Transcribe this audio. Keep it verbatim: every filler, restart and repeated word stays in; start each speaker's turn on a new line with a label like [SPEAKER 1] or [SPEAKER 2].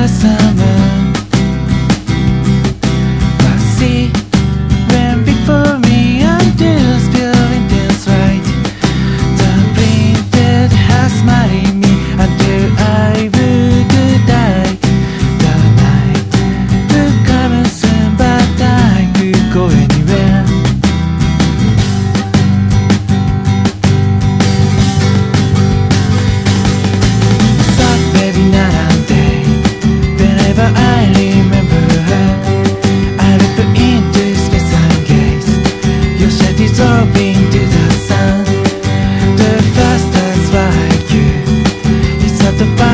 [SPEAKER 1] the summer. But see, when before me until spilling this right, the printed has married me until I would die. The night will come soon, but I could go anywhere. I remember her. I look into space and gaze. Your shade dissolving to the sun. The fastest like you. It's at the